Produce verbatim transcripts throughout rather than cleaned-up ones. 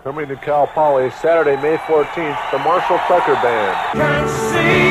Coming to Cal Poly Saturday, May fourteenth, the Marshall Tucker Band. Can't you see?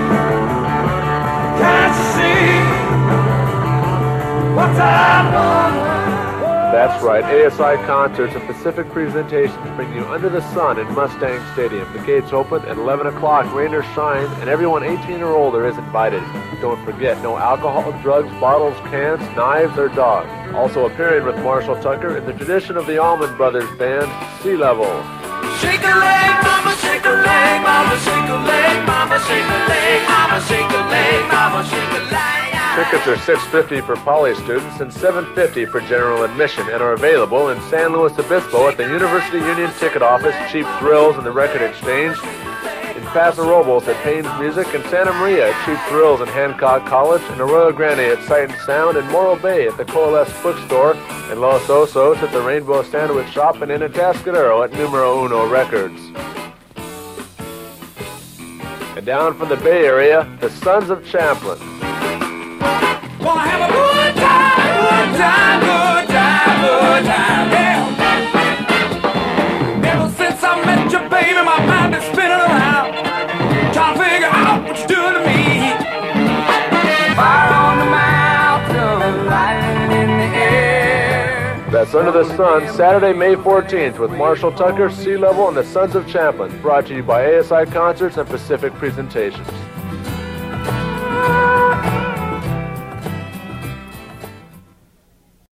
Can't you see what's happening? That's right, A S I Concerts and Pacific Presentations bring you Under the Sun in Mustang Stadium. The gates open at eleven o'clock, rain or shine, and everyone eighteen or older is invited. Don't forget, no alcohol, drugs, bottles, cans, knives, or dogs. Also appearing with Marshall Tucker in the tradition of the Allman Brothers Band, Sea Level. Shake a leg, mama, shake a leg, mama, shake a leg, mama, shake a leg, mama, shake a leg, mama, shake a leg. Tickets are six fifty for Poly students and seven fifty for general admission and are available in San Luis Obispo at the University Union Ticket Office, Cheap Thrills, and the Record Exchange, in Paso Robles at Payne's Music, and Santa Maria at Cheap Thrills and Hancock College, and Arroyo Grande at Sight and Sound, and Morro Bay at the Coalesce Bookstore, and Los Osos at the Rainbow Sandwich Shop, and in Atascadero at Numero Uno Records. And down from the Bay Area, the Sons of Champlin. Gonna have a good time, good time, good time, good time, yeah. Ever since I met you, baby, my mind is spinning around, trying to figure out what you're doing to me. Fire on the mountain, lightning in the air. That's Under the Sun, Saturday, May fourteenth, with Marshall Tucker, Sea Level, and the Sons of Champlin, brought to you by A S I Concerts and Pacific Presentations.